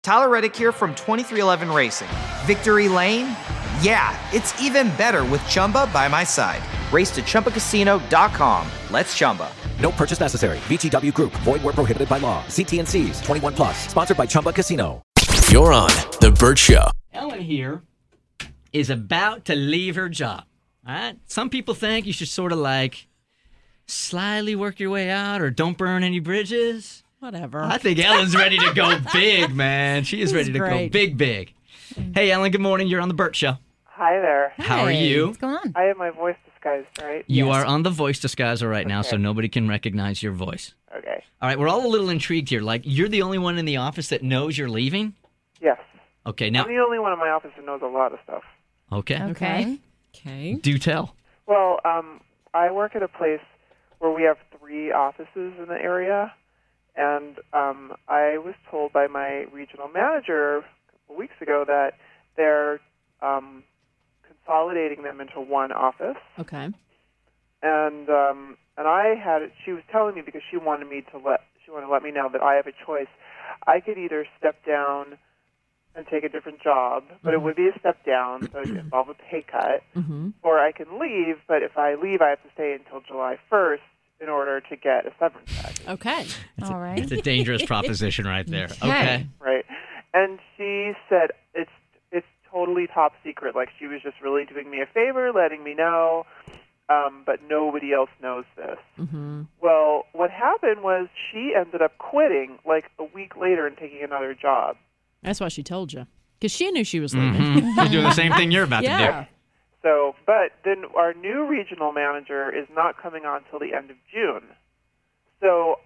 Tyler Reddick here from 2311 Racing. Victory Lane? Yeah, it's even better with Chumba by my side. Race to ChumbaCasino.com. Let's Chumba. No purchase necessary. VGW Group. Void where prohibited by law. See T&Cs. 21 plus. Sponsored by Chumba Casino. You're on The Bert Show. Ellen here is about to leave her job. All right? Some people think you should sort of like slyly work your way out or don't burn any bridges. Whatever. I think Ellen's ready to go big, man. She is ready to go big. Hey, Ellen, good morning. You're on The Bert Show. Hi there. How are you? What's going on? I have my voice disguised, right? You are on the voice disguiser right now, so nobody can recognize your voice. Okay. All right, we're all a little intrigued here. Like, you're the only one in the office that knows you're leaving? Yes. Okay, now... I'm the only one in my office who knows a lot of stuff. Okay. Okay. Do tell. Well, I work at a place where we have 3 offices in the area, and I was told by my regional manager a couple weeks ago that they're consolidating them into one office. Okay. And she was telling me because she wanted to let me know that I have a choice. I could either step down and take a different job, but it would be a step down, so it would involve a pay cut, or I can leave, but if I leave, I have to stay until July 1st in order to get a severance package. Okay. All right. It's a dangerous proposition right there. Okay. Right. And she said it's totally top secret. Like, she was just really doing me a favor, letting me know, but nobody else knows this. Mm-hmm. Well, what happened was she ended up quitting like a week later and taking another job. That's why she told you. Because she knew she was leaving. Mm-hmm. You're doing the same thing you're about to do. So, but then our new regional manager is not coming on till the end of June. So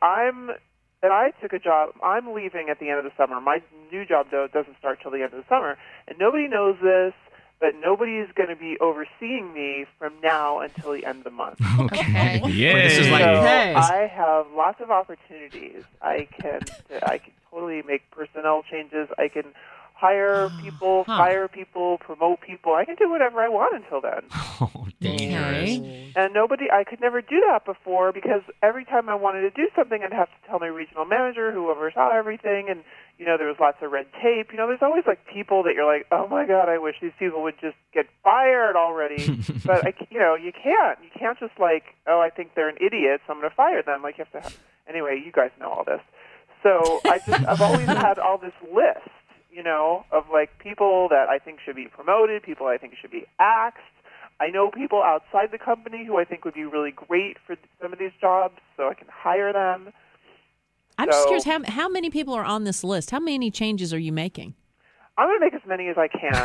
I took a job. I'm leaving at the end of the summer. My new job, though, doesn't start till the end of the summer. And nobody knows this, but nobody is going to be overseeing me from now until the end of the month. Okay. Yeah. This is like, I have lots of opportunities. I can totally make personnel changes. I can hire people, fire people, promote people. I can do whatever I want until then. Oh, dangerous. Okay. And I could never do that before because every time I wanted to do something, I'd have to tell my regional manager who oversaw everything, and there was lots of red tape. There's always like people that you're like, oh my God, I wish these people would just get fired already. But you can't just like, oh, I think they're an idiot, so I'm going to fire them. Like, you have to. Anyway, you guys know all this. So I've always had all this list, of like people that I think should be promoted, people I think should be axed. I know people outside the company who I think would be really great for some of these jobs, so I can hire them. I'm just curious, how many people are on this list? How many changes are you making? I'm going to make as many as I can.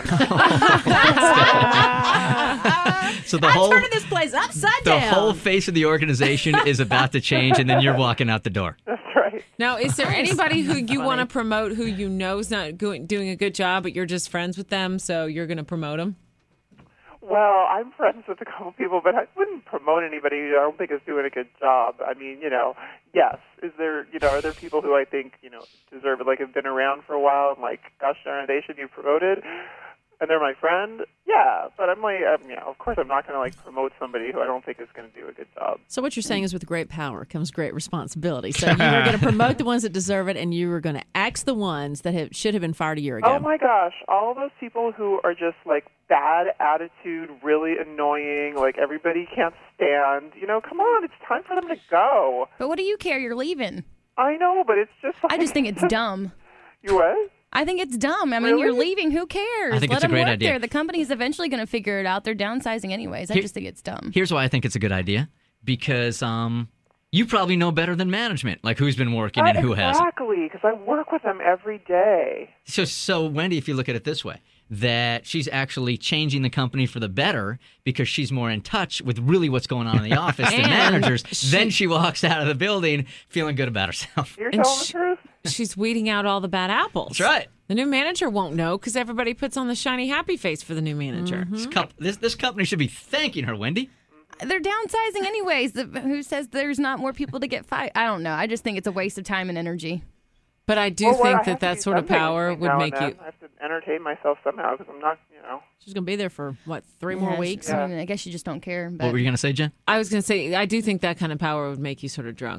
So I'm turning this place upside down. The whole face of the organization is about to change, and then you're walking out the door. That's right. Now, is there anybody who you want to promote who you know is not doing a good job, but you're just friends with them, so you're going to promote them? Well, I'm friends with a couple people, but I wouldn't promote anybody who I don't think is doing a good job. I mean, yes. Is there, are there people who I think, deserve it, like have been around for a while and like, gosh darn it, they should be promoted? And they're my friend? Yeah. But I'm like, of course I'm not going to like promote somebody who I don't think is going to do a good job. So what you're saying is with great power comes great responsibility. So you were going to promote the ones that deserve it, and you were going to axe the ones that should have been fired a year ago. Oh my gosh. All those people who are just like bad attitude, really annoying, like everybody can't stand. Come on, it's time for them to go. But what do you care? You're leaving. I know, but it's just like... I just think it's dumb. You what? I think it's dumb. I mean, Really? you're leaving. Who cares? I think Let it's a them great work idea. there. The company's eventually going to figure it out. They're downsizing anyways. I just think it's dumb. Here's why I think it's a good idea. Because you probably know better than management, like who's been working and who hasn't. Exactly, because I work with them every day. So Wendy, if you look at it this way, that she's actually changing the company for the better because she's more in touch with really what's going on in the office than managers. Then she walks out of the building feeling good about herself. You're telling the truth? She's weeding out all the bad apples. That's right. The new manager won't know because everybody puts on the shiny happy face for the new manager. This company should be thanking her, Wendy. They're downsizing anyways. Who says there's not more people to get fired? I don't know. I just think it's a waste of time and energy. But I do think that sort of power would make you... I have to entertain myself somehow because I'm not, She's going to be there for, 3 more weeks? I guess you just don't care. But What were you going to say, Jen? I was going to say, I do think that kind of power would make you sort of drunk.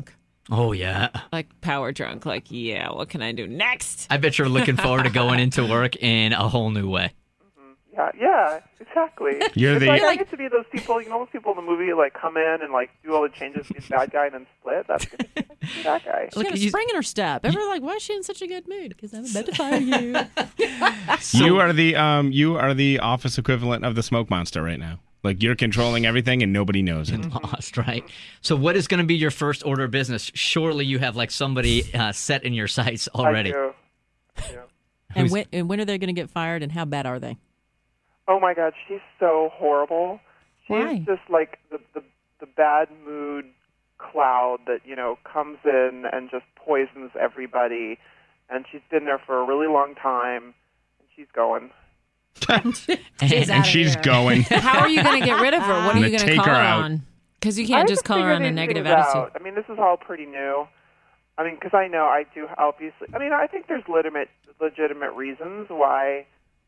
Oh, yeah. Like power drunk. Like, yeah, what can I do next? I bet you're looking forward to going into work in a whole new way. Yeah, exactly. You're it's the- like I get to be those people, those people in the movie like come in and like do all the changes, be the bad guy, and then split. That's good. That guy. She got a spring in her step. Everyone's like, why is she in such a good mood? Because I'm about to fire you. You are the office equivalent of the smoke monster right now. Like, you're controlling everything and nobody knows it. Lost, right? So what is going to be your first order of business? Surely you have like somebody set in your sights already. I do. And when are they going to get fired, and how bad are they? Oh my God, she's so horrible. She's Why? just like the bad mood cloud that comes in and just poisons everybody. And she's been there for a really long time, and she's going. And she's going. How are you going to get rid of her? What are you going to take call her her out. on? Because you can't just call her on a negative attitude. I mean, this is all pretty new. I mean, because I know I do obviously. I mean, I think there's legitimate reasons why,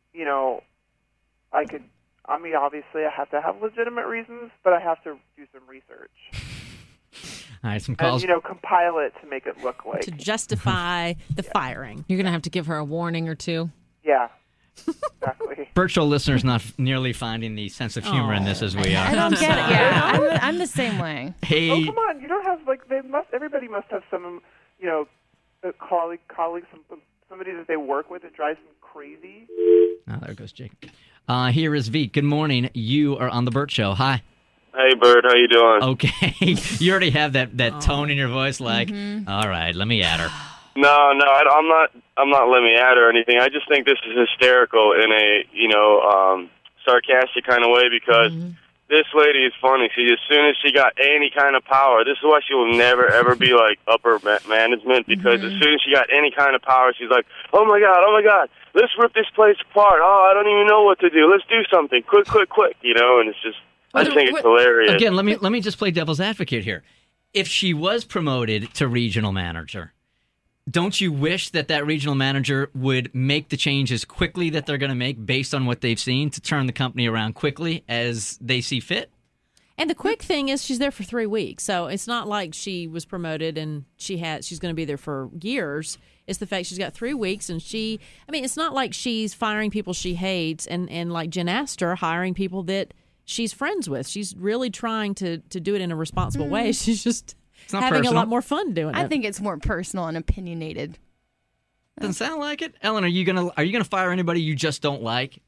I could. I mean, obviously, I have to have legitimate reasons, but I have to do some research. All right, some calls. And, compile it to make it look like. To justify the firing. You're going to have to give her a warning or two. Yeah, exactly. Burt Show listeners not nearly finding the sense of humor in this as we are. I don't get it. Yeah, I'm the same way. Hey, Oh, come on. You don't have, everybody must have some, a colleague, somebody that they work with that drives them crazy. oh, there goes Jake. Here is Veet. Good morning. You are on the Burt Show. Hi. Hey, Bert, how you doing? Okay. You already have that tone in your voice like, all right, let me at her. No, I'm not letting me add or anything. I just think this is hysterical in a, sarcastic kind of way because this lady is funny. See, as soon as she got any kind of power, this is why she will never, ever be like upper management because as soon as she got any kind of power, she's like, oh my God, let's rip this place apart. Oh, I don't even know what to do. Let's do something. Quick, and it's just, I just think it's hilarious. Again, let me just play devil's advocate here. If she was promoted to regional manager, don't you wish that regional manager would make the changes quickly that they're going to make based on what they've seen to turn the company around quickly as they see fit? And the quick thing is she's there for 3 weeks. So it's not like she was promoted and she's going to be there for years. It's the fact she's got 3 weeks and it's not like she's firing people she hates and like Jen Astor hiring people that she's friends with. She's really trying to do it in a responsible way. She's just having a lot more fun doing it. I think it's more personal and opinionated. Doesn't sound like it. Ellen, are you gonna fire anybody you just don't like?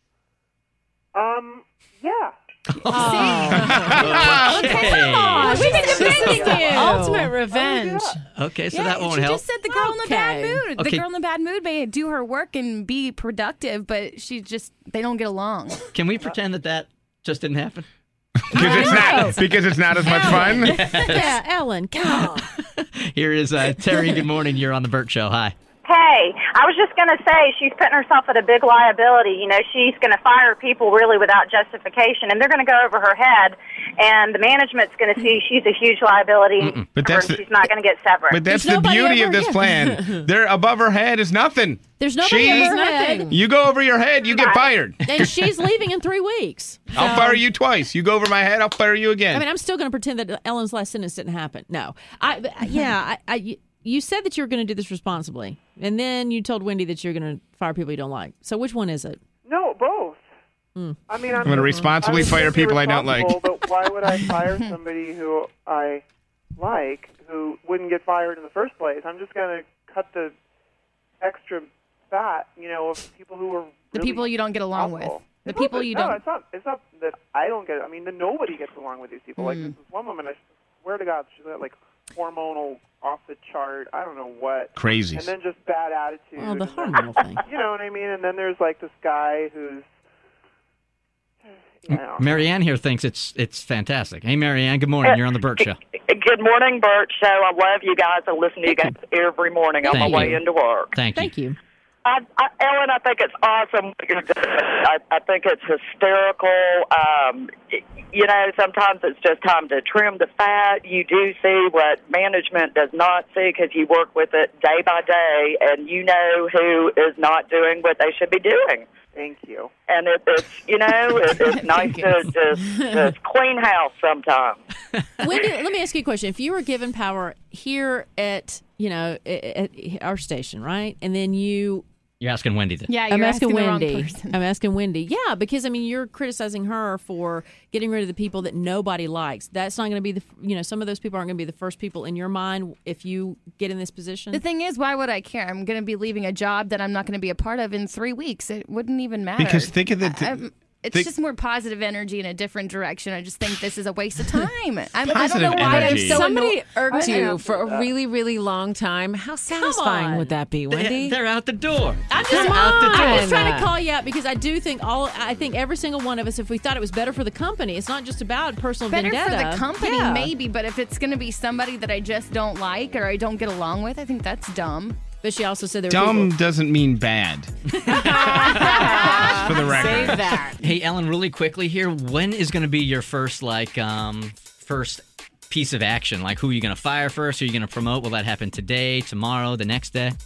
Yeah. Okay. We've been defending you. Ultimate revenge. Okay, so that won't help. She just said the girl in the bad mood. Okay. The girl in the bad mood may do her work and be productive, but they don't get along. Can we pretend that just didn't happen? Because it's not as much fun. Yeah, Ellen, come on. Here is Terry. Good morning. You're on the Burt Show. Hi. Hey, I was just going to say she's putting herself at a big liability. She's going to fire people really without justification, and they're going to go over her head, and the management's going to see she's a huge liability. But she's not going to get severance. But that's the beauty of this plan. They're above her head is nothing. There's nobody over her head. You go over your head, you get fired. And she's leaving in 3 weeks. I'll fire you twice. You go over my head, I'll fire you again. I mean, I'm still going to pretend that Ellen's last sentence didn't happen. No. You said that you were going to do this responsibly, and then you told Wendy that you're going to fire people you don't like. So which one is it? No, both. I mean, I'm going to responsibly fire people I don't like. But why would I fire somebody who I like who wouldn't get fired in the first place? I'm just going to cut the extra fat, of people who are really the people you don't get along awful. with. The people you don't. No, it's not that I don't get it. I mean, that nobody gets along with these people. Like this one woman, I swear to God, she's got like hormonal, off the chart, I don't know what. Crazy. And then just bad attitude. Oh, the hormonal thing. You know what I mean? And then there's like this guy who's, Marianne here thinks it's fantastic. Hey, Marianne, good morning. You're on the Burt Show. Good morning, Burt Show. I love you guys. I listen to you guys every morning on my way into work. Thank you. Ellen, I think it's awesome what you're doing. I think it's hysterical. you know, sometimes it's just time to trim the fat. You do see what management does not see because you work with it day by day, and you know who is not doing what they should be doing. Thank you. And it's you know, it's nice to just clean house sometimes. Wendy, let me ask you a question. If you were given power here at, you know, at our station, right? And then you're asking Wendy this. Yeah, I'm you're asking asking the wrong Wendy. person. I'm asking Wendy. Yeah, because I mean, you're criticizing her for getting rid of the people that nobody likes. That's not going to be some of those people aren't going to be the first people in your mind if you get in this position. The thing is, why would I care? I'm going to be leaving a job that I'm not going to be a part of in 3 weeks. It wouldn't even matter. Because think of the... It's just more positive energy in a different direction. I just think this is a waste of time. I don't Positive know why energy. I'm so Somebody annoyed. irked you for a really, really long time. How satisfying on. would that be, Wendy? They're out the door. I'm They're out the door. I'm just trying to call you out because I do think I think every single one of us, if we thought it was better for the company, it's not just about personal Better vendetta. for the company, Yeah. maybe, but if it's going to be somebody that I just don't like or I don't get along with, I think that's dumb. But she also said there were Dumb people. doesn't mean bad. For the record. Save that. Hey, Ellen, really quickly here, when is going to be your first first piece of action? Like, who are you going to fire first? Who are you going to promote? Will that happen today, tomorrow, the next day?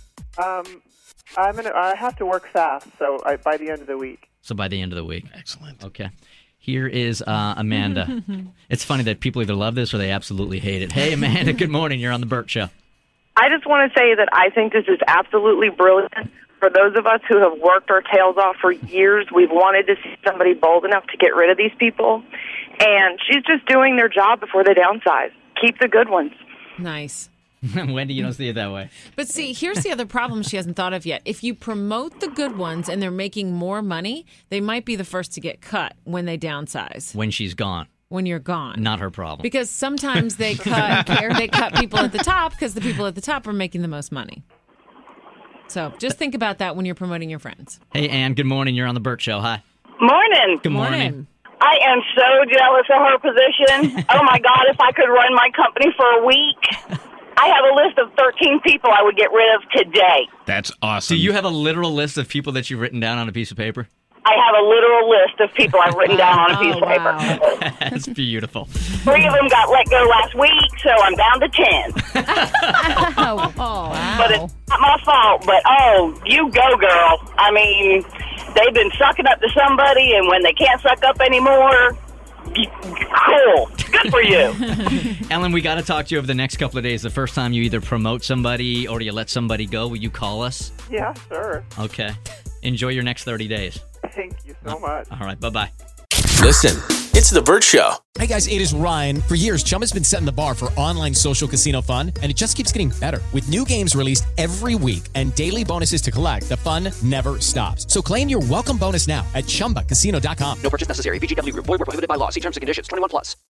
I have to work fast, so by the end of the week. So by the end of the week. Excellent. Okay. Here is Amanda. It's funny that people either love this or they absolutely hate it. Hey, Amanda, good morning. You're on The Burt Show. I just want to say that I think this is absolutely brilliant. For those of us who have worked our tails off for years, we've wanted to see somebody bold enough to get rid of these people. And she's just doing their job before they downsize. Keep the good ones. Nice. Wendy, you don't see it that way. But see, here's the other problem she hasn't thought of yet. If you promote the good ones and they're making more money, they might be the first to get cut when they downsize. When she's gone. When you're gone. Not her problem. Because sometimes they cut people at the top because the people at the top are making the most money. So just think about that when you're promoting your friends. Hey, Ann, good morning. You're on The Burt Show. Hi. Morning. Good morning. I am so jealous of her position. Oh, my God, if I could run my company for a week. I have a list of 13 people I would get rid of today. That's awesome. Do you have a literal list of people that you've written down on a piece of paper? I have a literal list of people I've written down on a piece of paper. That's beautiful. 3 of them got let go last week, so I'm down to 10. But it's not my fault, but you go, girl. I mean, they've been sucking up to somebody, and when they can't suck up anymore, cool. Good for you. Ellen, we got to talk to you over the next couple of days. The first time you either promote somebody or you let somebody go, will you call us? Yeah, sure. Okay. Enjoy your next 30 days. Thank you so much. Uh-huh. All right. Bye-bye. Listen, it's The Burt Show. Hey guys, it is Ryan. For years, Chumba's been setting the bar for online social casino fun, and it just keeps getting better. With new games released every week and daily bonuses to collect, the fun never stops. So claim your welcome bonus now at ChumbaCasino.com. No purchase necessary. VGW Group. Void where prohibited by law. See terms and conditions. 21+.